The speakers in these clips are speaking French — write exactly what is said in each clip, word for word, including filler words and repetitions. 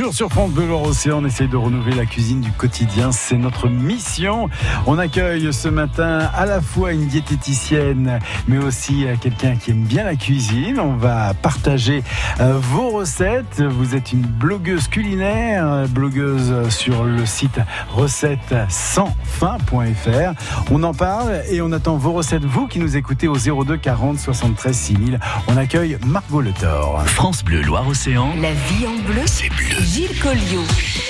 Toujours sur France Bleu Loire-Océan, on essaye de renouveler la cuisine du quotidien. C'est notre mission. On accueille ce matin à la fois une diététicienne, mais aussi quelqu'un qui aime bien la cuisine. On va partager vos recettes. Vous êtes une blogueuse culinaire, blogueuse sur le site recettes sans fin point f r. On en parle et on attend vos recettes, vous qui nous écoutez au zéro deux quarante soixante-treize six mille. On accueille Margot Le Thor. France Bleu Loire-Océan. La vie en bleu, c'est bleu. Gilles Colliot.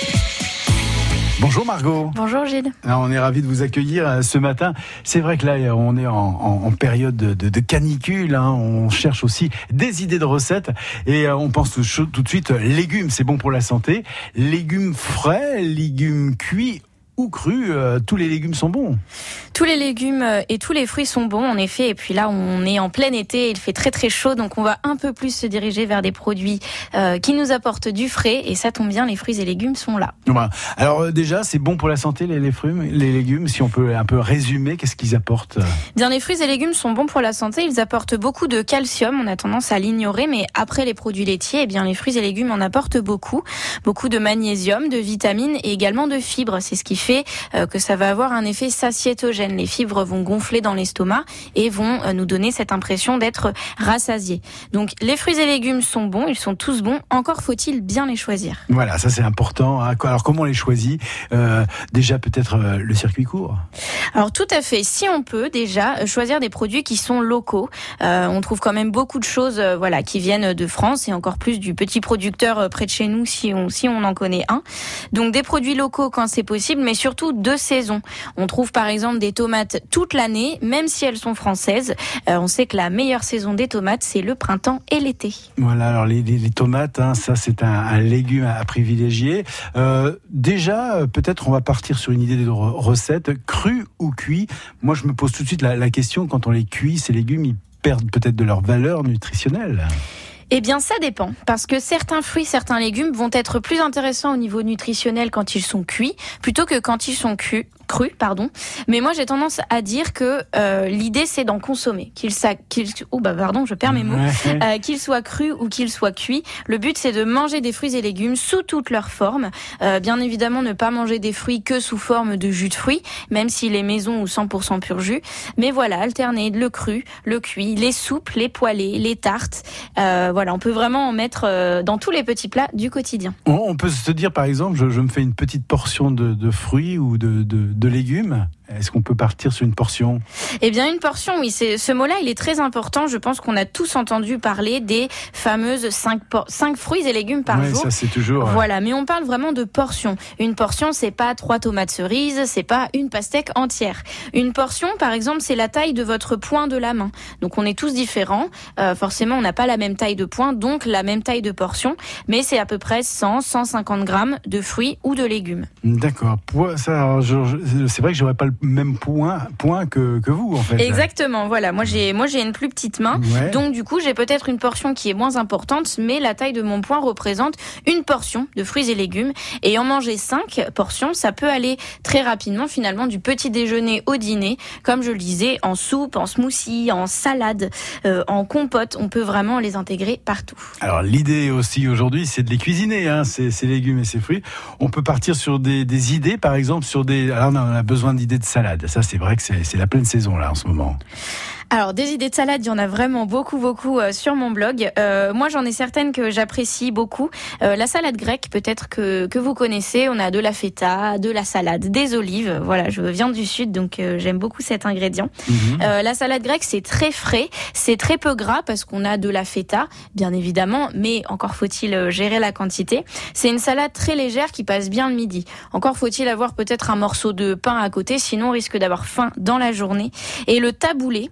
Bonjour Margot. Bonjour Gilles. Alors, on est ravis de vous accueillir ce matin. C'est vrai que là, on est en, en, en période de, de, de canicule. Hein. On cherche aussi des idées de recettes. Et on pense tout, tout de suite, légumes, c'est bon pour la santé. Légumes frais, légumes cuits ou crus, euh, tous les légumes sont bons. Tous les légumes et tous les fruits sont bons, en effet. Et puis là, on est en plein été, il fait très très chaud, donc on va un peu plus se diriger vers des produits euh, qui nous apportent du frais. Et ça tombe bien, les fruits et légumes sont là. Voilà. Alors déjà, c'est bon pour la santé, les, les fruits, les légumes. Si on peut un peu résumer, qu'est-ce qu'ils apportent ? Bien, les fruits et légumes sont bons pour la santé. Ils apportent beaucoup de calcium. On a tendance à l'ignorer, mais après les produits laitiers, eh bien les fruits et légumes en apportent beaucoup, beaucoup de magnésium, de vitamines et également de fibres. C'est ce qui fait fait que ça va avoir un effet satiétogène. Les fibres vont gonfler dans l'estomac et vont nous donner cette impression d'être rassasiés. Donc les fruits et légumes sont bons, ils sont tous bons, encore faut-il bien les choisir. Voilà, ça c'est important. Alors comment on les choisit ? euh, Déjà peut-être euh, le circuit court. Alors tout à fait, si on peut déjà choisir des produits qui sont locaux. Euh, on trouve quand même beaucoup de choses euh, voilà, qui viennent de France et encore plus du petit producteur euh, près de chez nous si on, si on en connaît un. Donc des produits locaux quand c'est possible, mais surtout de saison. On trouve par exemple des tomates toute l'année, même si elles sont françaises. Euh, on sait que la meilleure saison des tomates, c'est le printemps et l'été. Voilà, alors les, les, les tomates, hein, ça c'est un, un légume à, à privilégier. Euh, déjà, peut-être on va partir sur une idée de recette, cru ou cuit. Moi je me pose tout de suite la, la question, quand on les cuit, ces légumes, ils perdent peut-être de leur valeur nutritionnelle. Eh bien, ça dépend, parce que certains fruits, certains légumes vont être plus intéressants au niveau nutritionnel quand ils sont cuits, plutôt que quand ils sont crus. Cru, pardon. Mais moi, j'ai tendance à dire que euh, l'idée, c'est d'en consommer. Qu'il ça, qu'il, oh bah pardon, je perds mes mots. Euh, qu'il soit cru ou qu'il soit cuit. Le but, c'est de manger des fruits et légumes sous toutes leurs formes. Euh, bien évidemment, ne pas manger des fruits que sous forme de jus de fruits, même s'il est maison ou cent pour cent pur jus. Mais voilà, alterner le cru, le cuit, les soupes, les poêlés, les tartes. Euh, voilà, on peut vraiment en mettre euh, dans tous les petits plats du quotidien. On peut se dire, par exemple, je, je me fais une petite portion de, de fruits ou de, de de légumes. Est-ce qu'on peut partir sur une portion ? Eh bien, une portion, oui. C'est, ce mot-là, il est très important. Je pense qu'on a tous entendu parler des fameuses cinq, por- cinq fruits et légumes par ouais, jour. Ça, c'est toujours... Voilà, mais on parle vraiment de portions. Une portion, c'est pas trois tomates cerises, c'est pas une pastèque entière. Une portion, par exemple, c'est la taille de votre poing de la main. Donc, on est tous différents. Euh, forcément, on n'a pas la même taille de poing, donc la même taille de portion. Mais c'est à peu près cent à cent cinquante grammes de fruits ou de légumes. D'accord. Ça, alors, je, je, c'est vrai que j'aurais pas le même point, point que, que vous, en fait. Exactement, voilà. Moi, j'ai, moi, j'ai une plus petite main. Ouais. Donc, du coup, j'ai peut-être une portion qui est moins importante, mais la taille de mon poing représente une portion de fruits et légumes. Et en manger cinq portions, ça peut aller très rapidement, finalement, du petit déjeuner au dîner. Comme je le disais, en soupe, en smoothie, en salade, euh, en compote. On peut vraiment les intégrer partout. Alors, l'idée aussi aujourd'hui, c'est de les cuisiner, hein, ces, ces légumes et ces fruits. On peut partir sur des, des idées, par exemple, sur des... Alors, on a besoin d'idées de salade. Ça, c'est vrai que c'est, c'est la pleine saison, là, en ce moment. Alors, des idées de salade, il y en a vraiment beaucoup, beaucoup euh, sur mon blog. Euh, moi, j'en ai certaines que j'apprécie beaucoup. Euh, la salade grecque, peut-être que, que vous connaissez. On a de la feta, de la salade, des olives. Voilà, je viens du Sud, donc euh, j'aime beaucoup cet ingrédient. Mmh. Euh, la salade grecque, c'est très frais. C'est très peu gras parce qu'on a de la feta, bien évidemment, mais encore faut-il gérer la quantité. C'est une salade très légère qui passe bien le midi. Encore faut-il avoir peut-être un morceau de pain à côté, sinon on risque d'avoir faim dans la journée. Et le taboulé,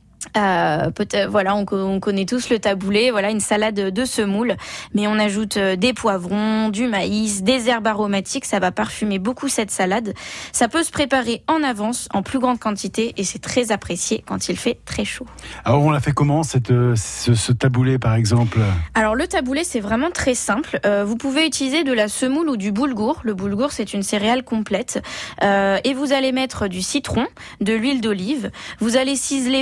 Euh, peut-être, voilà, on, on connaît tous le taboulé, voilà, une salade de semoule, mais on ajoute des poivrons, du maïs, des herbes aromatiques, ça va parfumer beaucoup cette salade. Ça peut se préparer en avance, en plus grande quantité, et c'est très apprécié quand il fait très chaud. Alors, on l'a fait comment, cette, ce, ce taboulé, par exemple ? Alors, le taboulé, c'est vraiment très simple. Euh, vous pouvez utiliser de la semoule ou du boulgour. Le boulgour, c'est une céréale complète. Euh, et vous allez mettre du citron, de l'huile d'olive. Vous allez ciseler finement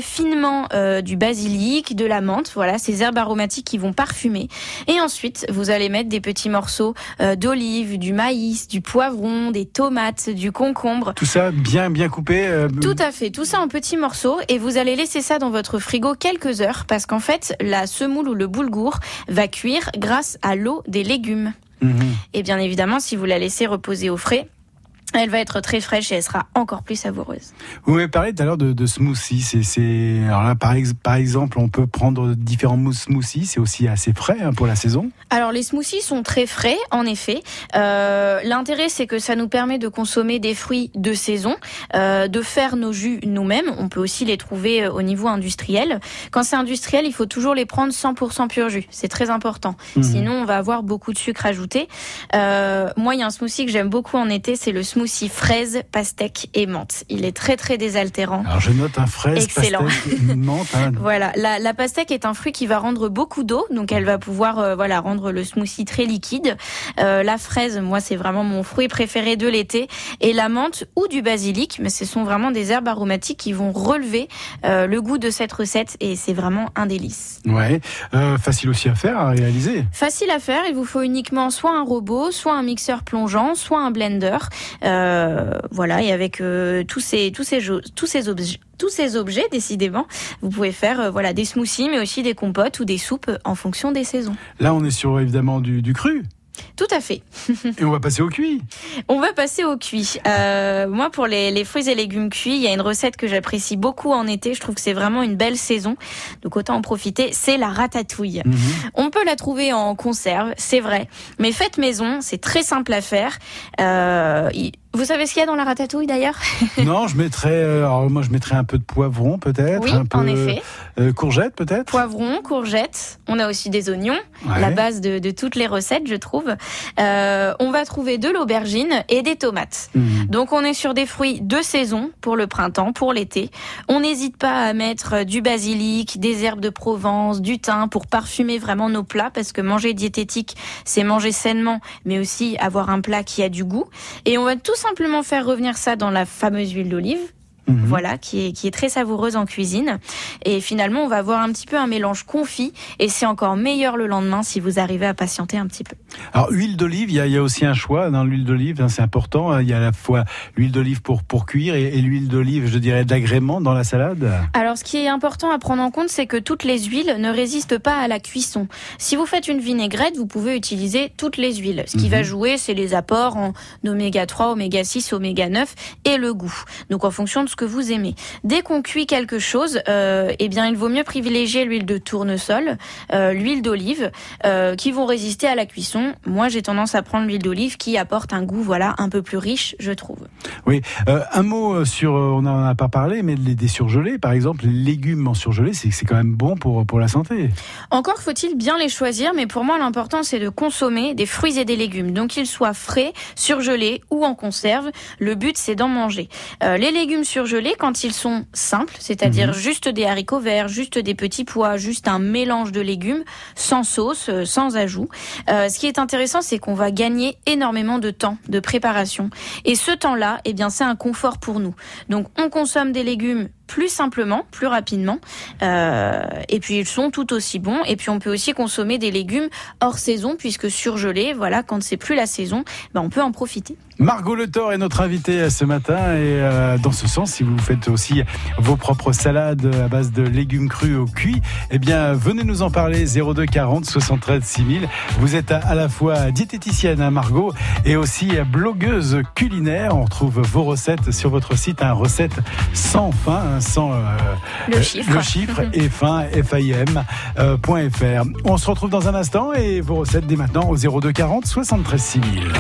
uniquement euh, du basilic, de la menthe, voilà, ces herbes aromatiques qui vont parfumer. Et ensuite, vous allez mettre des petits morceaux euh, d'olive, du maïs, du poivron, des tomates, du concombre. Tout ça bien bien coupé. Euh... Tout à fait, tout ça en petits morceaux et vous allez laisser ça dans votre frigo quelques heures parce qu'en fait, la semoule ou le boulgour va cuire grâce à l'eau des légumes. Mmh. Et bien évidemment, si vous la laissez reposer au frais, elle va être très fraîche et elle sera encore plus savoureuse. Vous m'avez parlé tout à l'heure de, de smoothie. C'est, c'est... Alors là, par, ex... par exemple, on peut prendre différents smoothies. C'est aussi assez frais hein, pour la saison. Alors les smoothies sont très frais, en effet. Euh, l'intérêt, c'est que ça nous permet de consommer des fruits de saison, euh, de faire nos jus nous-mêmes. On peut aussi les trouver au niveau industriel. Quand c'est industriel, il faut toujours les prendre cent pour cent pur jus. C'est très important. Mmh. Sinon, on va avoir beaucoup de sucre ajouté. Euh, moi, il y a un smoothie que j'aime beaucoup en été, c'est le smoothie smoothie fraise, pastèque et menthe. Il est très très désaltérant. Alors je note un fraise, excellent. Pastèque, menthe. Hein. Voilà, la, la pastèque est un fruit qui va rendre beaucoup d'eau, donc elle va pouvoir euh, voilà rendre le smoothie très liquide. Euh, la fraise, moi c'est vraiment mon fruit préféré de l'été, et la menthe ou du basilic, mais ce sont vraiment des herbes aromatiques qui vont relever euh, le goût de cette recette et c'est vraiment un délice. Ouais, euh, facile aussi à faire, à réaliser. Facile à faire, il vous faut uniquement soit un robot, soit un mixeur plongeant, soit un blender. Euh, voilà, et avec euh, tous ces tous ces jo- tous ces objets tous ces objets décidément, vous pouvez faire euh, voilà des smoothies mais aussi des compotes ou des soupes en fonction des saisons. Là, on est sur évidemment du, du cru. Tout à fait. Et on va passer au cuit. On va passer au cuit. Euh, moi, pour les, les fruits et légumes cuits, il y a une recette que j'apprécie beaucoup en été. Je trouve que c'est vraiment une belle saison. Donc autant en profiter. C'est la ratatouille. Mmh. On peut la trouver en conserve, c'est vrai. Mais faite maison, c'est très simple à faire. Euh, il... Vous savez ce qu'il y a dans la ratatouille d'ailleurs ? Non, je mettrais. Alors moi, je mettrais un peu de poivron peut-être. Oui, un peu, en effet. Euh, courgette peut-être. Poivron, courgette. On a aussi des oignons, ouais. La base de, de toutes les recettes, je trouve. Euh, on va trouver de l'aubergine et des tomates. Mmh. Donc on est sur des fruits de saison pour le printemps, pour l'été. On n'hésite pas à mettre du basilic, des herbes de Provence, du thym pour parfumer vraiment nos plats parce que manger diététique, c'est manger sainement, mais aussi avoir un plat qui a du goût. Et on va tout simplement faire revenir ça dans la fameuse huile d'olive. Mmh. Voilà, qui est, qui est très savoureuse en cuisine. Et finalement, on va avoir un petit peu un mélange confit et c'est encore meilleur le lendemain si vous arrivez à patienter un petit peu. Alors, huile d'olive, il y a, il y a aussi un choix dans l'huile d'olive, hein, c'est important. Il y a à la fois l'huile d'olive pour, pour cuire et, et l'huile d'olive, je dirais, d'agrément dans la salade. Alors, ce qui est important à prendre en compte, c'est que toutes les huiles ne résistent pas à la cuisson. Si vous faites une vinaigrette, vous pouvez utiliser toutes les huiles. Ce qui mmh. va jouer, c'est les apports en oméga trois, oméga six, oméga neuf et le goût. Donc, en fonction de ce que vous aimez. Dès qu'on cuit quelque chose, euh, eh bien, il vaut mieux privilégier l'huile de tournesol, euh, l'huile d'olive, euh, qui vont résister à la cuisson. Moi, j'ai tendance à prendre l'huile d'olive qui apporte un goût, voilà, un peu plus riche, je trouve. Oui, euh, un mot sur, on n'en a pas parlé, mais les, des surgelés, par exemple, les légumes en surgelé, c'est, c'est quand même bon pour, pour la santé. Encore faut-il bien les choisir, mais pour moi, l'important, c'est de consommer des fruits et des légumes. Donc, qu'ils soient frais, surgelés ou en conserve. Le but, c'est d'en manger. Euh, les légumes surgelés, quand ils sont simples, c'est-à-dire mmh. juste des haricots verts, juste des petits pois, juste un mélange de légumes, sans sauce, euh, sans ajout. Euh, ce qui est intéressant, c'est qu'on va gagner énormément de temps de préparation. Et ce temps-là, eh bien, c'est un confort pour nous. Donc, on consomme des légumes plus simplement, plus rapidement, euh, et puis ils sont tout aussi bons. Et puis on peut aussi consommer des légumes hors saison, puisque surgelés, voilà, quand c'est plus la saison, ben on peut en profiter. Margot Le Thor est notre invitée ce matin, et euh, dans ce sens, si vous faites aussi vos propres salades à base de légumes crus au cuit, eh bien venez nous en parler. Zéro deux quarante soixante-treize six mille. Vous êtes à, à la fois diététicienne, hein, Margot, et aussi blogueuse culinaire. On retrouve vos recettes sur votre site, un hein, recette sans fin. Hein, sans euh, le chiffre, le chiffre et fin F I M point F R. On se retrouve dans un instant et vos recettes dès maintenant au zéro deux quarante soixante-treize six mille.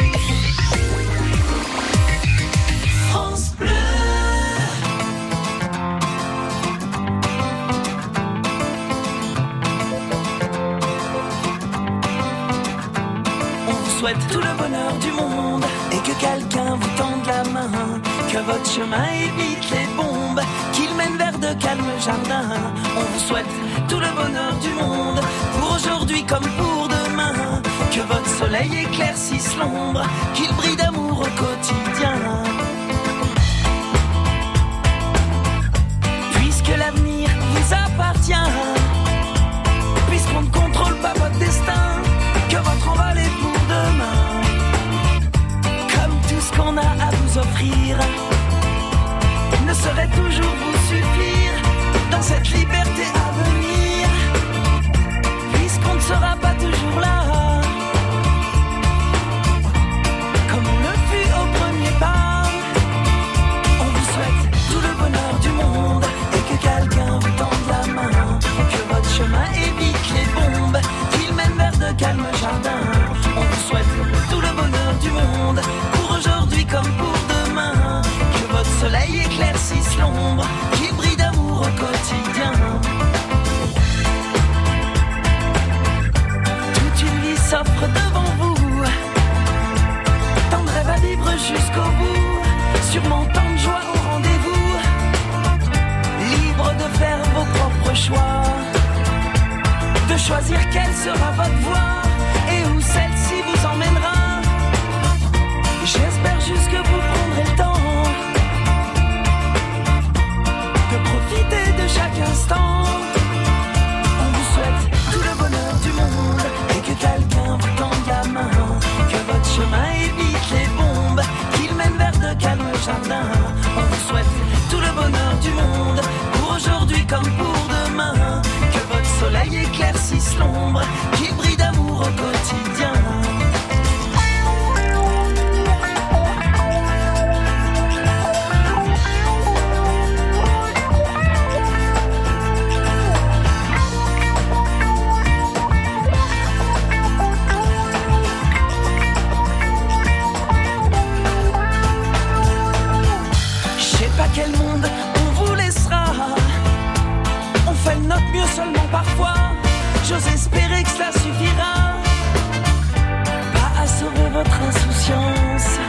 France Bleu. On vous souhaite tout le bonheur du monde et que quelqu'un vous tende la main. Que votre chemin évite les bombes, qu'il mène vers de calmes jardins. On vous souhaite tout le bonheur du monde, pour aujourd'hui comme pour demain. Que votre soleil éclaircisse l'ombre, qu'il brille d'amour au quotidien. Puisque l'avenir appartient. Puisqu'on ne contrôle pas votre destin, que votre envol est pour demain. Comme tout ce qu'on a à vous offrir ne saurait toujours vous suffire dans cette liberté à venir. Puisqu'on ne sera pas toujours là, comme on le fut au premier pas. On vous souhaite tout le bonheur du monde et que quelqu'un vous tende la main. Que votre chemin évite les bombes, qu'il mène vers de calmes jardins. On vous souhaite tout le bonheur du monde, pour aujourd'hui comme pour demain. Que votre soleil éclaircisse l'ombre, qu'il brille d'amour au quotidien. Toute une vie s'offre devant vous, tant de rêves à vivre jusqu'au bout. Sûrement tant de joie au rendez-vous, libre de faire vos propres choix, de choisir quelle sera votre voie et où celle-ci vous emmènera. J'espère juste que vous prendrez le temps de profiter de chaque instant. On vous souhaite tout le bonheur du monde et que quelqu'un vous tende la main. Que votre chemin évite les bombes, qu'il mène vers de calmes jardins. On vous souhaite tout le bonheur du monde, pour aujourd'hui comme pour demain. Que votre soleil éclaircisse l'ombre, qu'il brille d'amour au quotidien. Quel monde on vous laissera. On fait de notre mieux seulement parfois. J'ose espérer que cela suffira, pas à sauver votre insouciance,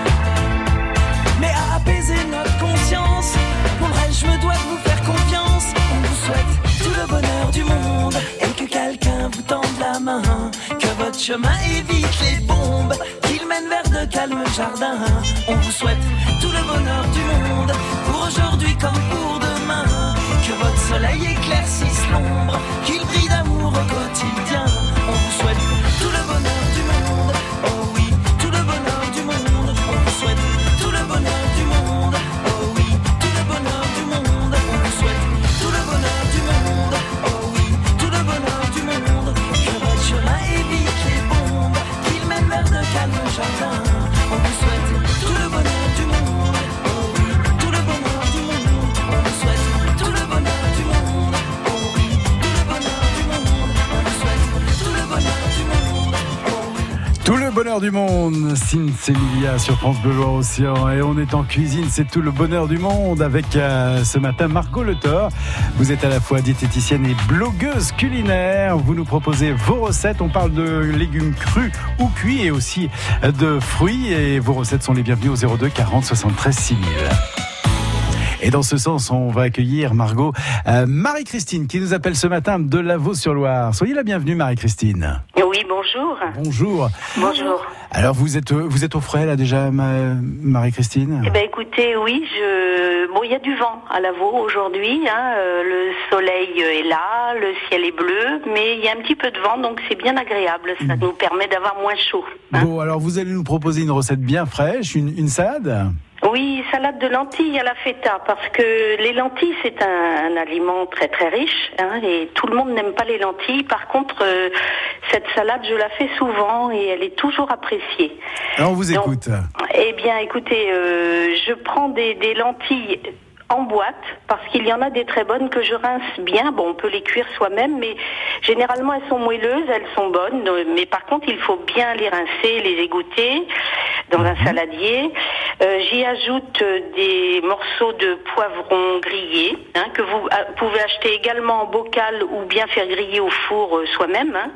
mais à apaiser notre conscience. Pour le reste, je me dois de vous faire confiance. On vous souhaite tout le bonheur du monde et que quelqu'un vous tende la main. Que votre chemin évite les bombes, qu'il mène vers de calmes jardins. On vous souhaite tout le bonheur du monde, pour aujourd'hui comme pour demain. Que votre soleil éclaircisse l'ombre, qu'il brille d'amour au quotidien. On vous souhaite tout le bonheur du monde, oh oui, tout le bonheur du monde. On vous souhaite tout le bonheur du monde, oh oui, tout le bonheur du monde. On vous souhaite tout le bonheur du monde, oh oui, tout le bonheur du monde. Que votre chemin évite les bombes, qu'il mène vers de calmes jardins. On vous souhaite tout le bonheur du monde, oh oui, tout le bonheur du monde. On vous souhaite tout le bonheur du monde, oh oui, tout le bonheur du monde. On vous souhaite tout le bonheur du monde, oh oui. Tout le bonheur du monde, Sinsemilia sur France Bleu Loire-Océan. Et on est en cuisine, c'est tout le bonheur du monde avec euh, ce matin Margot Le Thor. Vous êtes à la fois diététicienne et blogueuse culinaire. Vous nous proposez vos recettes. On parle de légumes crus ou cuits et aussi de fruits. Et vos recettes sont les bienvenues au zéro deux quarante soixante-treize six mille. Et dans ce sens, on va accueillir Margot, euh, Marie-Christine qui nous appelle ce matin de Lavaux-sur-Loire. Soyez la bienvenue, Marie-Christine. Oui, bonjour. Bonjour. Bonjour. Alors vous êtes vous êtes au frais là déjà, ma, Marie-Christine? Eh ben écoutez, oui, je bon, il y a du vent à Lavaux aujourd'hui. Hein, euh, le soleil est là, le ciel est bleu, mais il y a un petit peu de vent, donc c'est bien agréable. Ça mmh. nous permet d'avoir moins chaud. Hein. Bon, alors vous allez nous proposer une recette bien fraîche, une, une salade. Oui, salade de lentilles à la feta, parce que les lentilles c'est un, un aliment très très riche, hein, et tout le monde n'aime pas les lentilles. Par contre, euh, cette salade je la fais souvent et elle est toujours appréciée. Alors on vous Donc, écoute. Eh bien, écoutez, euh, je prends des, des lentilles en boîte, parce qu'il y en a des très bonnes que je rince bien. Bon, on peut les cuire soi-même, mais généralement elles sont moelleuses, elles sont bonnes, mais par contre il faut bien les rincer, les égoutter dans un saladier. Euh, j'y ajoute des morceaux de poivron grillés, hein, que vous pouvez acheter également en bocal ou bien faire griller au four soi-même. Hein.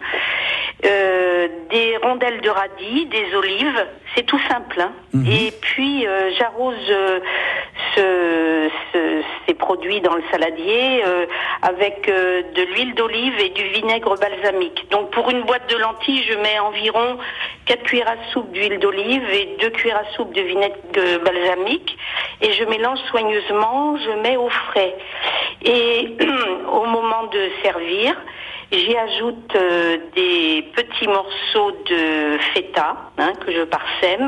Euh, des rondelles de radis, des olives, c'est tout simple. Hein. Mmh. Et puis euh, j'arrose euh, ce, ce, ces produits dans le saladier euh, avec euh, de l'huile d'olive et du vinaigre balsamique. Donc pour une boîte de lentilles, je mets environ quatre cuillères à soupe d'huile d'olive et deux cuillères à soupe de vinaigre balsamique et je mélange soigneusement, je mets au frais. Et au moment de servir, j'y ajoute euh, des petits morceaux de feta hein, que je parsème,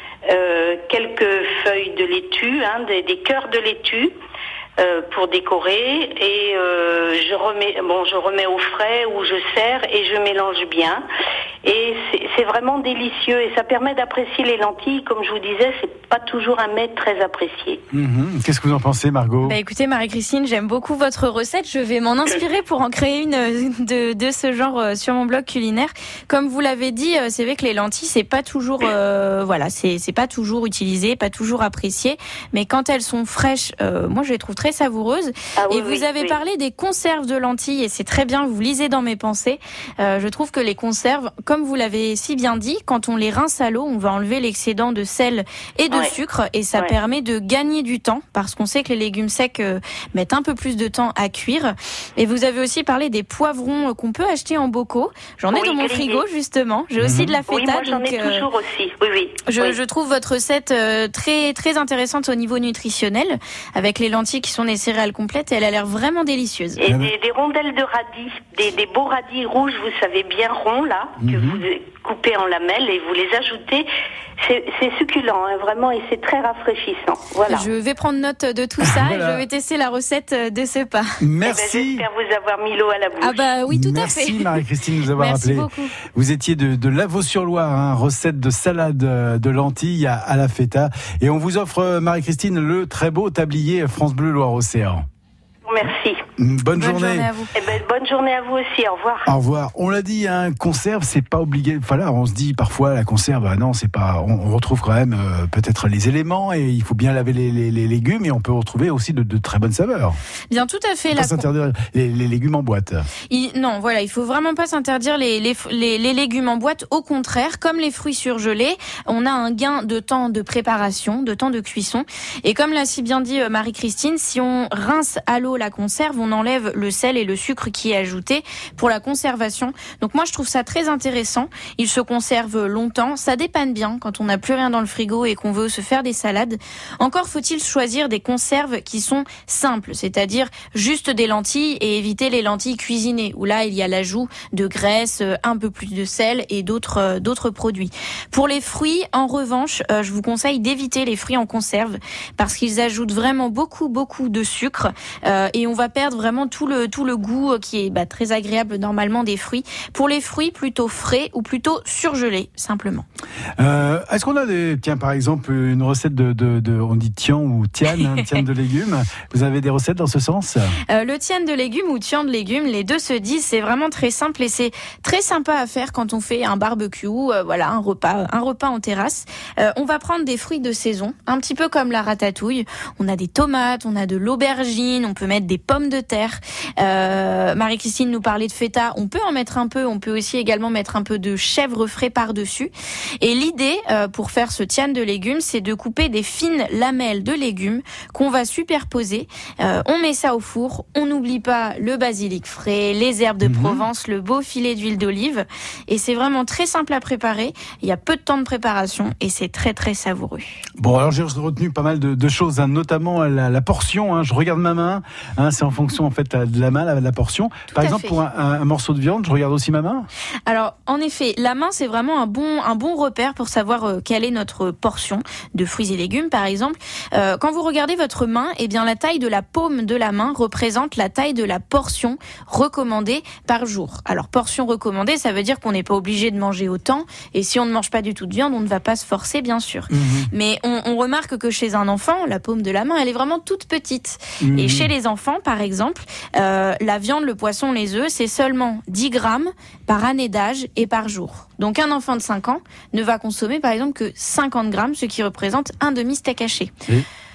euh, quelques feuilles de laitue, hein, des, des cœurs de laitue euh, pour décorer et euh, je remets, bon, je remets au frais ou je sers et je mélange bien. Et c'est, c'est vraiment délicieux et ça permet d'apprécier les lentilles. Comme je vous disais, c'est pas toujours un mets très apprécié. Mmh. Qu'est-ce que vous en pensez, Margot ? Bah écoutez, Marie-Christine, j'aime beaucoup votre recette. Je vais m'en inspirer pour en créer une de, de ce genre sur mon blog culinaire. Comme vous l'avez dit, c'est vrai que les lentilles, c'est pas toujours, euh, voilà, c'est, c'est pas toujours utilisé, pas toujours apprécié. Mais quand elles sont fraîches, euh, moi je les trouve très savoureuses. Ah oui, et vous oui, avez oui. parlé parlé des conserves de lentilles et c'est très bien. Vous lisez dans mes pensées. Euh, je trouve que les conserves, comme vous l'avez si bien dit, quand on les rince à l'eau, on va enlever l'excédent de sel et de Ouais. sucre et ça Ouais. permet de gagner du temps parce qu'on sait que les légumes secs euh, mettent un peu plus de temps à cuire. Et vous avez aussi parlé des poivrons euh, qu'on peut acheter en bocaux. J'en ai Oui, dans mon grillés. frigo justement. J'ai aussi de la feta. Oui, moi j'en donc, ai euh, toujours aussi. Oui, oui. je, oui. je trouve votre recette euh, très très intéressante au niveau nutritionnel avec les lentilles qui sont des céréales complètes et elle a l'air vraiment délicieuse. Et des, des rondelles de radis, des, des beaux radis rouges, vous savez, bien ronds là, que Mhm. vous coupez en lamelles et vous les ajoutez. C'est, c'est succulent, hein, vraiment, et c'est très rafraîchissant. Voilà. Je vais prendre note de tout ça Voilà. et je vais tester la recette de ce pas. Eh ben, Merci. j'espère vous avoir mis l'eau à la bouche. Ah bah oui, tout Merci à fait. Marie-Christine de nous avoir Merci appelé. beaucoup. Vous étiez de, de Lavaux-sur-Loire, hein, recette de salade euh, de lentilles à, à la feta. Et on vous offre, euh, Marie-Christine, le très beau tablier France Bleu Loire-Océan. Merci. Bonne, Bonne journée. journée à vous. Eh ben, bonne journée à vous aussi, au revoir. Au revoir. On l'a dit, un conserve, c'est pas obligé. Voilà, on se dit parfois la conserve, ah non, c'est pas. On, on retrouve quand même euh, peut-être les éléments et il faut bien laver les, les, les légumes et on peut retrouver aussi de, de très bonnes saveurs. Bien, tout à fait. Faut La pas s'interdire les, les légumes en boîte. Il, non, voilà, il faut vraiment pas s'interdire les, les, les, les légumes en boîte. Au contraire, comme les fruits surgelés, on a un gain de temps de préparation, de temps de cuisson. Et comme l'a si bien dit Marie-Christine, si on rince à l'eau la conserve, on enlève le sel et le sucre qui est ajouté pour la conservation. Donc moi, je trouve ça très intéressant. Il se conserve longtemps. Ça dépanne bien quand on n'a plus rien dans le frigo et qu'on veut se faire des salades. Encore faut-il choisir des conserves qui sont simples, c'est-à-dire juste des lentilles et éviter les lentilles cuisinées, où là, il y a l'ajout de graisse, un peu plus de sel et d'autres, d'autres produits. Pour les fruits, en revanche, euh, je vous conseille d'éviter les fruits en conserve parce qu'ils ajoutent vraiment beaucoup, beaucoup de sucre euh, et on va perdre vraiment tout le, tout le goût qui est bah, très agréable normalement des fruits. Pour les fruits, plutôt frais ou plutôt surgelés, simplement. Euh, est-ce qu'on a des, tiens, par exemple, une recette de, de, de on dit tian ou tiane, hein, tiane de légumes. Vous avez des recettes dans ce sens? Euh, le tian de légumes ou tian de légumes, les deux se disent, c'est vraiment très simple et c'est très sympa à faire quand on fait un barbecue, euh, voilà, un repas, un repas en terrasse. Euh, on va prendre des fruits de saison, un petit peu comme la ratatouille. On a des tomates, on a de l'aubergine, on peut mettre des pommes de terre. Euh, Marie-Christine nous parlait de feta, on peut en mettre un peu, on peut aussi également mettre un peu de chèvre frais par-dessus. Et l'idée euh, pour faire ce tian de légumes, c'est de couper des fines lamelles de légumes qu'on va superposer. Euh, on met ça au four, on n'oublie pas le basilic frais, les herbes de Mmh. Provence, le beau filet d'huile d'olive. Et c'est vraiment très simple à préparer. Il y a peu de temps de préparation et c'est très très savoureux. Bon, alors j'ai retenu pas mal de, de choses, hein, notamment la, la portion. Hein, je regarde ma main, hein, c'est en fonction en fait de la main, la, la portion. Tout Par à exemple, fait. pour un, un, un morceau de viande, je regarde aussi ma main. Alors, en effet, la main, c'est vraiment un bon, un bon repère pour savoir euh, quelle est notre portion de fruits et légumes, par exemple. Euh, quand vous regardez votre main, eh bien, la taille de la paume de la main représente la taille de la portion recommandée par jour. Alors, portion recommandée, ça veut dire qu'on n'est pas obligé de manger autant. Et si on ne mange pas du tout de viande, on ne va pas se forcer, bien sûr. Mmh. Mais on, on remarque que chez un enfant, la paume de la main, elle est vraiment toute petite. Mmh. Et chez les enfants, par exemple, euh, la viande, le poisson, les œufs, c'est seulement dix grammes par année d'âge et par jour. Donc un enfant de cinq ans ne va consommer par exemple que cinquante grammes, ce qui représente un demi-steak haché. Et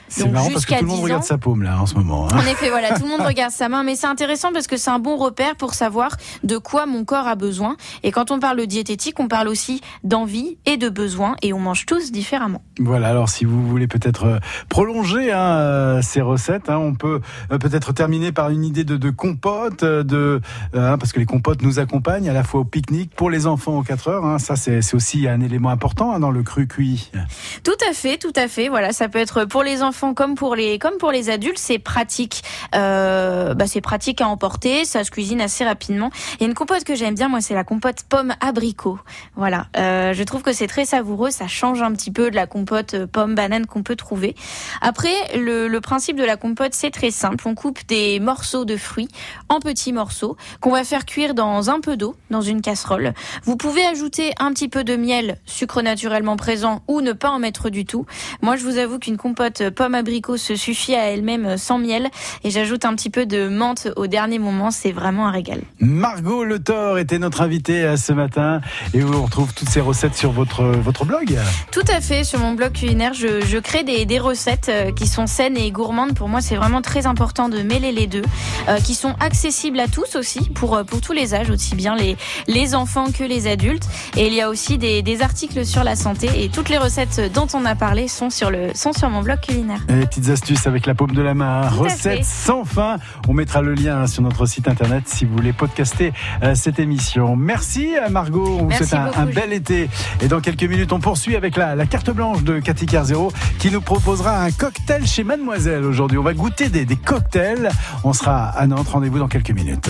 C'est Donc, marrant parce que tout le monde regarde sa paume là en ce moment. Hein. En effet, voilà, tout le monde regarde sa main, mais c'est intéressant parce que c'est un bon repère pour savoir de quoi mon corps a besoin. Et quand on parle de diététique, on parle aussi d'envie et de besoin, et on mange tous différemment. Voilà, alors si vous voulez peut-être prolonger hein, ces recettes, hein, on peut peut-être terminer par une idée de, de compote, de, hein, parce que les compotes nous accompagnent à la fois au pique-nique pour les enfants aux quatre heures. Hein, ça, c'est, c'est aussi un élément important hein, dans le cru cuit. Tout à fait, tout à fait. Voilà, ça peut être pour les enfants comme pour les comme pour les adultes. C'est pratique. Euh, bah, c'est pratique à emporter. Ça se cuisine assez rapidement. Il y a une compote que j'aime bien, moi, c'est la compote pomme abricot. Voilà, euh, je trouve que c'est très savoureux. Ça change un petit peu de la compote pomme banane qu'on peut trouver. Après, le, le principe de la compote, c'est très simple. On coupe des morceaux de fruits en petits morceaux qu'on va faire cuire dans un peu d'eau, dans une casserole. Vous pouvez ajouter un petit peu de miel, sucre naturellement présent, ou ne pas en mettre du tout. Moi, je vous avoue qu'une compote pomme abricot se suffit à elle-même sans miel, et j'ajoute un petit peu de menthe au dernier moment. C'est vraiment un régal. Margot Le Thor était notre invitée ce matin, et on retrouve toutes ces recettes sur votre votre blog. Tout à fait, sur mon blog culinaire, je, je crée des, des recettes qui sont saines et gourmandes. Pour moi, c'est vraiment très important de mêler les deux, euh, qui sont accessibles à tous aussi, pour pour tous les âges, aussi bien les les enfants que les adultes. Et il y a aussi des, des articles sur la santé, et toutes les recettes dont on a parlé sont sur le sont sur mon blog culinaire. Et les petites astuces avec la paume de la main, hein. Recettes sans fin. On mettra le lien hein, sur notre site internet si vous voulez podcaster euh, cette émission. Merci Margot, on vous souhaite un, un bel été. Et dans quelques minutes, on poursuit avec la, la carte blanche de Cathy Carzero qui nous proposera un cocktail chez Mademoiselle aujourd'hui. On va goûter des, des cocktails. On sera à Nantes. Rendez-vous dans quelques minutes.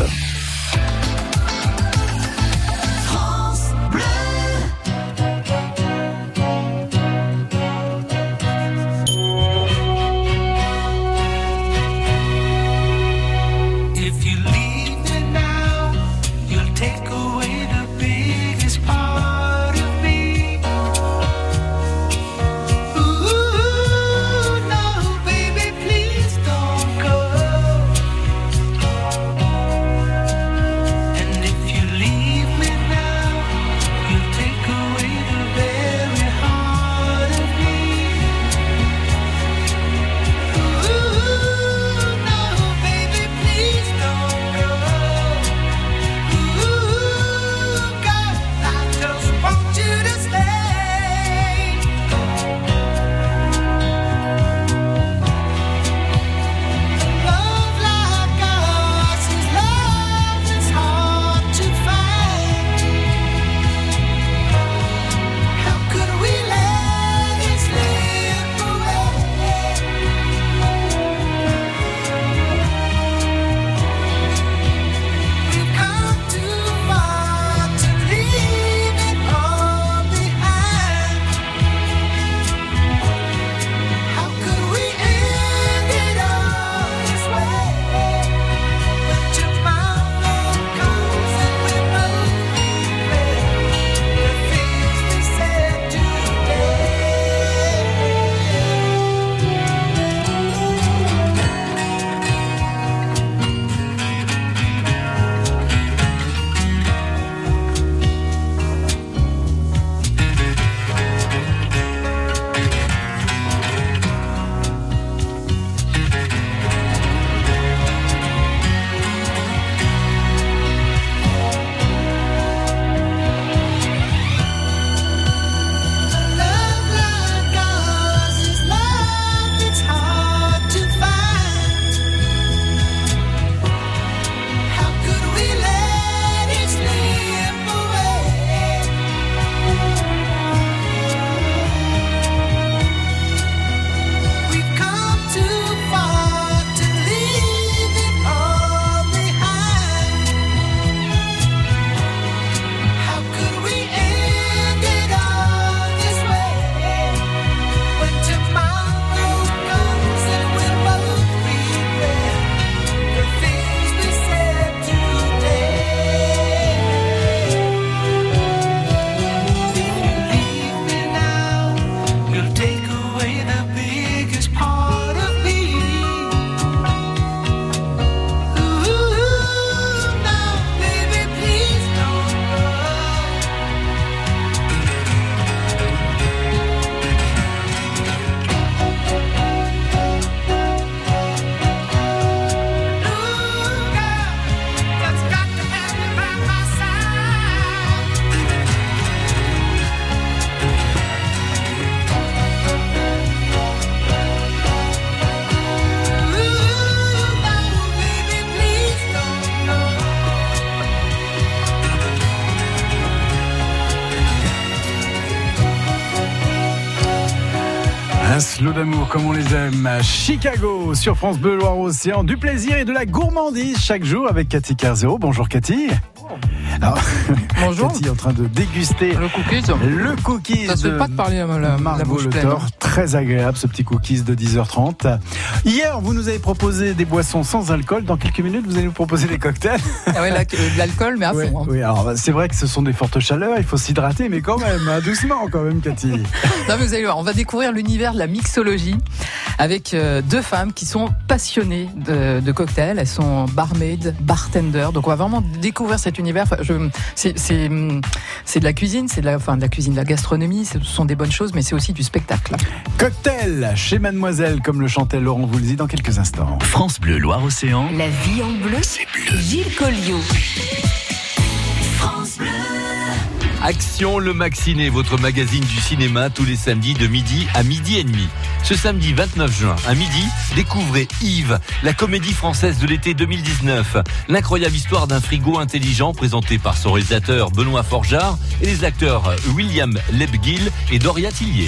Un slow d'amour comme on les aime. Chicago sur France Bleu Loire-Océan. Du plaisir et de la gourmandise chaque jour avec Cathy Carzero. Bonjour Cathy. Alors, bonjour. Cathy est en train de déguster le cookies. Le cookies. Ça se fait pas de parler à la, Margot la Le Thor. Très agréable ce petit cookies de dix heures trente. Hier, vous nous avez proposé des boissons sans alcool. Dans quelques minutes, vous allez nous proposer des cocktails. Ah ouais, là, de l'alcool, mais à oui, fond. Hein. Oui, alors c'est vrai que ce sont des fortes chaleurs. Il faut s'hydrater, mais quand même, hein, doucement quand même, Cathy. Non, mais vous allez voir, on va découvrir l'univers de la mixologie avec euh, deux femmes qui sont passionnées de, de cocktails. Elles sont barmaids, bartenders. Donc on va vraiment découvrir cet univers. Enfin, je, c'est, c'est, c'est de la cuisine, c'est de la, enfin, de la cuisine, de la gastronomie. Ce sont des bonnes choses, mais c'est aussi du spectacle. Cocktail chez Mademoiselle, comme le chantait Laurent Voulzy dans quelques instants. France Bleu Loire-Océan. La vie en bleu, c'est bleu. Gilles Colliot. France Bleu. Action le Maxiné, votre magazine du cinéma tous les samedis de midi à midi et demi. Ce samedi vingt-neuf juin à midi, découvrez Yves, la comédie française de l'été deux mille dix-neuf. L'incroyable histoire d'un frigo intelligent présenté par son réalisateur Benoît Forjard et les acteurs William Lebguil et Doria Tillier.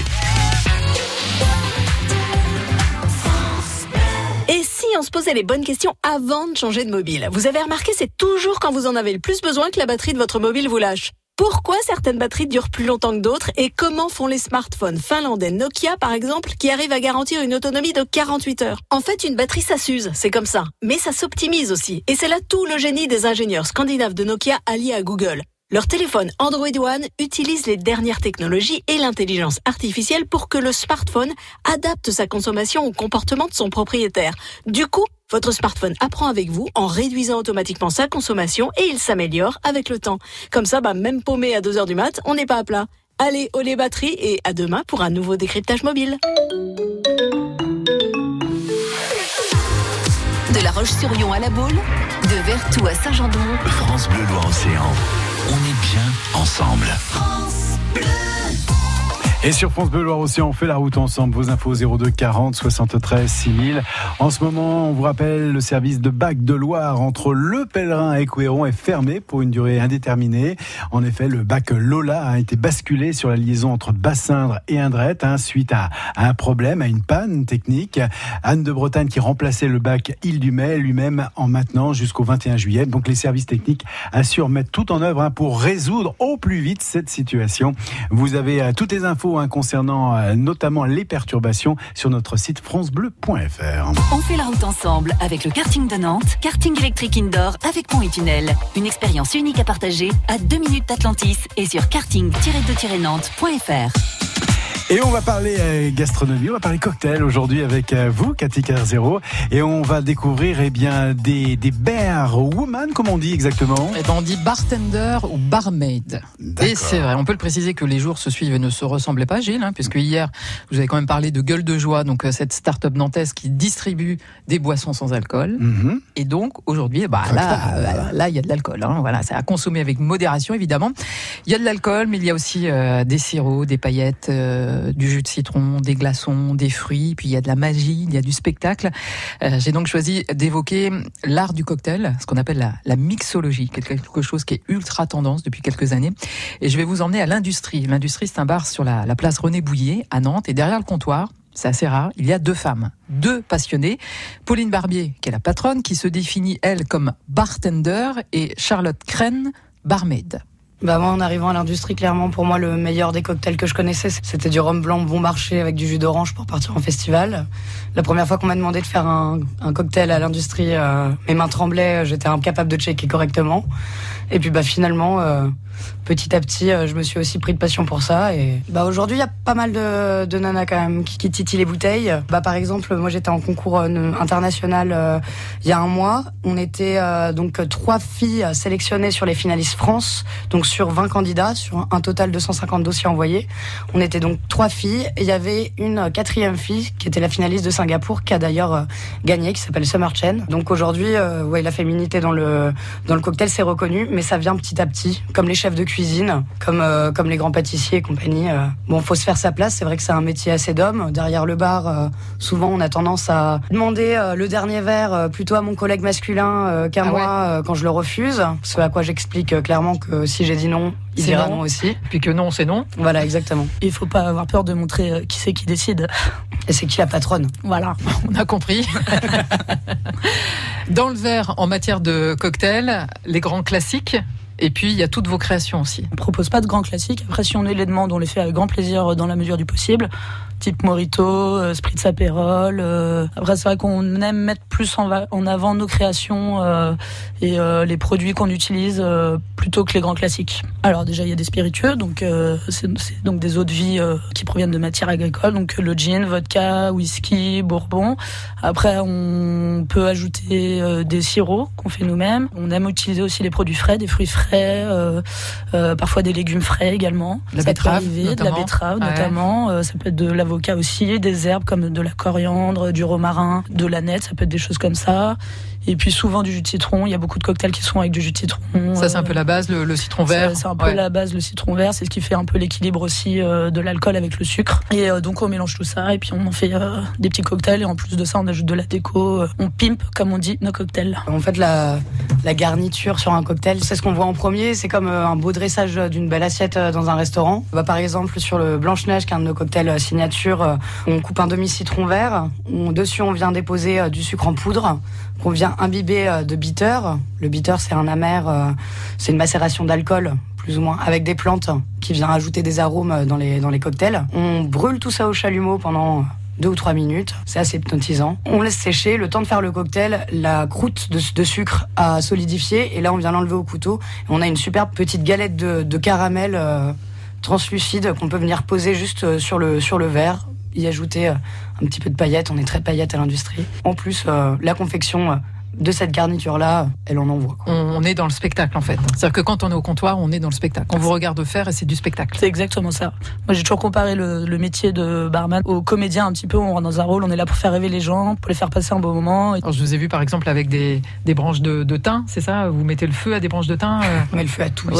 Et si on se posait les bonnes questions avant de changer de mobile? Vous avez remarqué, c'est toujours quand vous en avez le plus besoin que la batterie de votre mobile vous lâche. Pourquoi certaines batteries durent plus longtemps que d'autres et comment font les smartphones finlandais Nokia par exemple qui arrivent à garantir une autonomie de quarante-huit heures? En fait, une batterie ça s'use, c'est comme ça. Mais ça s'optimise aussi. Et c'est là tout le génie des ingénieurs scandinaves de Nokia alliés à Google. Leur téléphone Android One utilise les dernières technologies et l'intelligence artificielle pour que le smartphone adapte sa consommation au comportement de son propriétaire. Du coup, votre smartphone apprend avec vous en réduisant automatiquement sa consommation et il s'améliore avec le temps. Comme ça, bah, même paumé à deux heures du mat, on n'est pas à plat. Allez, au les batteries et à demain pour un nouveau décryptage mobile. De La Roche-sur-Yon à La Baule, de Vertou à Saint-Jean-de-Mont. France Bleu Loire-Océan. On est bien ensemble. France Bleu. Et sur France Bleu Loire-Océan, on fait la route ensemble. Vos infos zéro deux quarante soixante-treize six mille. En ce moment, on vous rappelle, le service de bac de Loire entre Le Pèlerin et Couéron est fermé pour une durée indéterminée. En effet, le bac Lola a été basculé sur la liaison entre Bassindre et Indrette hein, suite à, à un problème, à une panne technique. Anne de Bretagne qui remplaçait le bac Île-du-Mai lui-même en maintenant jusqu'au vingt et un juillet. Donc les services techniques assurent mettre tout en œuvre hein, pour résoudre au plus vite cette situation. Vous avez euh, toutes les infos concernant euh, notamment les perturbations sur notre site francebleu point f r. On fait la route ensemble avec le karting de Nantes, karting électrique indoor avec pont et tunnel. Une expérience unique à partager à deux minutes d'Atlantis et sur karting tiret de tiret nantes point f r. Et on va parler euh, gastronomie, on va parler cocktail aujourd'hui avec euh, vous, Cathy Carzero, et on va découvrir eh bien des des bear woman, comme on dit exactement. Et ben on dit bartender ou barmaid. D'accord. Et c'est vrai, on peut le préciser que les jours se suivent et ne se ressemblaient pas, Gilles, hein, puisque hier vous avez quand même parlé de Gueule de Joie, donc euh, cette start-up nantaise qui distribue des boissons sans alcool. Mm-hmm. Et donc aujourd'hui, bah là, euh, là il y a de l'alcool. Hein, voilà, c'est à consommer avec modération évidemment. Il y a de l'alcool, mais il y a aussi euh, des sirops, des paillettes. Euh, du jus de citron, des glaçons, des fruits, puis il y a de la magie, il y a du spectacle. Euh, j'ai donc choisi d'évoquer l'art du cocktail, ce qu'on appelle la, la mixologie, quelque chose qui est ultra tendance depuis quelques années. Et je vais vous emmener à l'Industrie. L'Industrie, c'est un bar sur la, la place René Bouillet, à Nantes, et derrière le comptoir, c'est assez rare, il y a deux femmes, deux passionnées. Pauline Barbier, qui est la patronne, qui se définit, elle, comme bartender, et Charlotte Crène, barmaid. Bah moi, en arrivant à l'Industrie, clairement, pour moi, le meilleur des cocktails que je connaissais, c'était du rhum blanc bon marché avec du jus d'orange pour partir en festival. La première fois qu'on m'a demandé de faire un, un cocktail à l'Industrie, euh, mes mains tremblaient, j'étais incapable de checker correctement. Et puis bah finalement, euh, petit à petit, euh, je me suis aussi pris de passion pour ça. Et bah aujourd'hui, il y a pas mal de, de nanas quand même qui, qui titillent les bouteilles. Bah par exemple, moi j'étais en concours euh, international euh, il y a un mois. On était euh, donc trois filles sélectionnées sur les finalistes France, donc sur vingt candidats, sur un total de cent cinquante dossiers envoyés. On était donc trois filles et il y avait une quatrième fille qui était la finaliste de Singapour, qui a d'ailleurs euh, gagné, qui s'appelle Summer Chen. Donc aujourd'hui, euh, ouais, la féminité dans le dans le cocktail c'est reconnu. Mais ça vient petit à petit, comme les chefs de cuisine, comme euh, comme les grands pâtissiers et compagnie. Euh. Bon, faut se faire sa place. C'est vrai que c'est un métier assez d'homme. Derrière le bar, euh, souvent on a tendance à demander euh, le dernier verre euh, plutôt à mon collègue masculin euh, qu'à ah moi ouais. euh, quand je le refuse. Ce à quoi j'explique euh, clairement que si j'ai dit non, il c'est dira non. non aussi. Puis que non, c'est non. Voilà, exactement. Il faut pas avoir peur de montrer euh, qui c'est qui décide. Et c'est qui la patronne. Voilà. On a compris. Dans le verre, en matière de cocktail, les grands classiques. Et puis, il y a toutes vos créations aussi. On propose pas de grands classiques. Après, si on les demande, on les fait avec grand plaisir dans la mesure du possible. Type Mojito, euh, Spritz Aperol. Euh. Après, c'est vrai qu'on aime mettre plus en, va- en avant nos créations euh, et euh, les produits qu'on utilise euh, plutôt que les grands classiques. Alors déjà, il y a des spiritueux, donc euh, c'est, c'est donc des eaux de vie euh, qui proviennent de matières agricoles, donc le gin, vodka, whisky, bourbon. Après, on peut ajouter euh, des sirops qu'on fait nous-mêmes. On aime utiliser aussi les produits frais, des fruits frais, euh, euh, parfois des légumes frais également. La ça betterave, peut arriver, de notamment. la betterave Ouais. notamment. Euh, ça peut être de l'avocat aussi, des herbes comme de la coriandre, du romarin, de l'aneth, ça peut être des choses comme ça. Et puis souvent du jus de citron. Il y a beaucoup de cocktails qui sont avec du jus de citron. Ça, c'est un peu la base, le, le citron vert. C'est, c'est un peu Ouais. la base, le citron vert. C'est ce qui fait un peu l'équilibre aussi euh, de l'alcool avec le sucre. Et euh, donc on mélange tout ça et puis on en fait euh, des petits cocktails. Et en plus de ça, on ajoute de la déco. Euh, on pimpe, comme on dit, nos cocktails. En fait, la, la garniture sur un cocktail, c'est ce qu'on voit en premier. C'est comme euh, un beau dressage d'une belle assiette euh, dans un restaurant. Bah, par exemple, sur le Blanche-Neige, qui est un de nos cocktails euh, signature, euh, on coupe un demi-citron vert. On, dessus, on vient déposer euh, du sucre en poudre qu'on vient imbiber euh, de bitter. Le bitter, c'est un amer, euh, c'est une macération d'alcool, plus ou moins, avec des plantes qui vient ajouter des arômes dans les, dans les cocktails. On brûle tout ça au chalumeau pendant deux ou trois minutes. C'est assez hypnotisant. On laisse sécher. Le temps de faire le cocktail, la croûte de, de sucre a solidifié et là, on vient l'enlever au couteau. Et on a une superbe petite galette de, de caramel euh, translucide qu'on peut venir poser juste sur le, sur le verre, y ajouter euh, un petit peu de paillettes. On est très paillettes à l'industrie. En plus, euh, la confection... Euh, de cette garniture-là, elle en envoie. On, on est dans le spectacle, en fait. C'est-à-dire que quand on est au comptoir, on est dans le spectacle. On vous regarde faire et c'est du spectacle. C'est exactement ça. Moi, j'ai toujours comparé le, le métier de barman au comédien un petit peu. On rentre dans un rôle, on est là pour faire rêver les gens, pour les faire passer un bon moment. Alors, je vous ai vu, par exemple, avec des, des branches de, de thym, c'est ça? Vous mettez le feu à des branches de thym euh... On met le feu à tout. Ouais.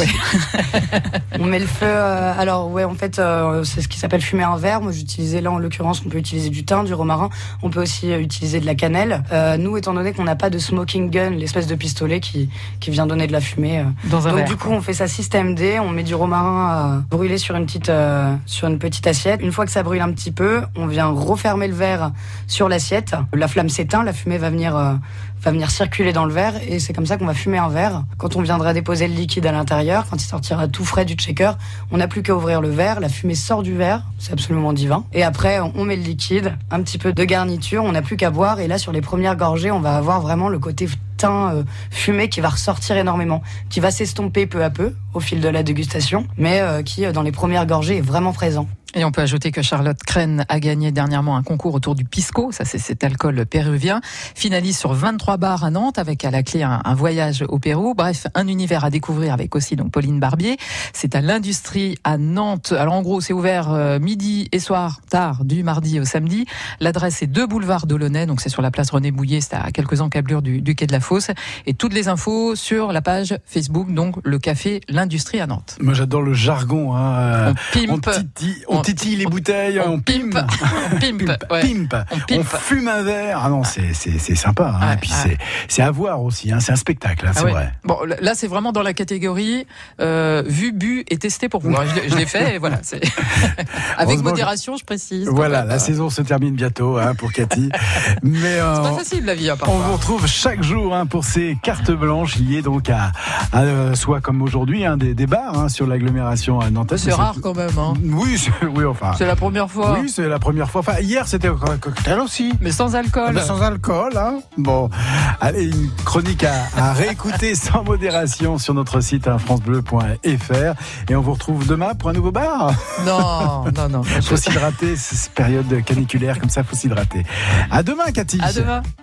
On met le feu... Euh, alors, ouais, en fait, euh, c'est ce qui s'appelle fumer un verre. Moi, j'utilisais là, en l'occurrence, on peut utiliser du thym, du romarin. On peut aussi euh, utiliser de la cannelle. Euh, nous, étant donné qu'on n'a pas de smoking gun, l'espèce de pistolet qui, qui vient donner de la fumée. Dans un Donc verre. du coup, on fait ça système D, on met du romarin à brûler sur une petite, euh, sur une petite assiette. Une fois que ça brûle un petit peu, on vient refermer le verre sur l'assiette. La flamme s'éteint, la fumée va venir, euh, va venir circuler dans le verre et c'est comme ça qu'on va fumer un verre. Quand on viendra déposer le liquide à l'intérieur, quand il sortira tout frais du shaker, on n'a plus qu'à ouvrir le verre, la fumée sort du verre, c'est absolument divin. Et après, on met le liquide, un petit peu de garniture, on n'a plus qu'à boire et là, sur les premières gorgées, on va avoir vraiment le côté thym euh, fumé qui va ressortir énormément, qui va s'estomper peu à peu au fil de la dégustation, mais euh, qui, euh, dans les premières gorgées, est vraiment présent. Et on peut ajouter que Charlotte Crène a gagné dernièrement un concours autour du pisco, ça c'est cet alcool péruvien, finaliste sur vingt-trois bars à Nantes avec à la clé un, un voyage au Pérou. Bref, un univers à découvrir avec aussi donc Pauline Barbier. C'est à l'Industrie à Nantes. Alors en gros, c'est ouvert euh, midi et soir, tard, du mardi au samedi. L'adresse est deux boulevard d'Aulnay, donc c'est sur la place René Bouillet, c'est à quelques encablures du, du quai de la Fosse. Et toutes les infos sur la page Facebook, donc le café L'Industrie à Nantes. Moi j'adore le jargon. Hein. On pimpe. On titille, on On- titille les bouteilles, on, on pimpe. pimpe. On pimpe, ouais. Pimpe. On pimpe. On fume un verre. Ah non, c'est, c'est, c'est sympa. Hein. Ouais, Et puis ouais. c'est, c'est à voir aussi. Hein. C'est un spectacle, hein, Ah c'est ouais. vrai. Bon, là c'est vraiment dans la catégorie euh, vu, bu et testé pour vous. Alors, je, l'ai- je l'ai fait et voilà. C'est... Avec Heureusement modération, je précise. Voilà, quand même. la saison se termine bientôt hein, pour Cathy. Mais euh, C'est pas facile la vie à part. on vous retrouve chaque jour hein, pour ces cartes blanches liées donc à, à euh, soit comme aujourd'hui hein, des, des bars hein, sur l'agglomération à Nantes. C'est rare quand même. Hein. Oui, c'est, oui, enfin. C'est la première fois. Oui, c'est la première fois. Enfin, hier, c'était encore un cocktail aussi. Mais sans alcool. Ah ben, sans alcool, hein. Bon, allez, une chronique à, à réécouter sans modération sur notre site hein, francebleu point f r et on vous retrouve demain pour un nouveau bar. Non, non, non. Faut s'hydrater, c'est cette période caniculaire comme ça, faut s'hydrater. À demain, Cathy. À demain.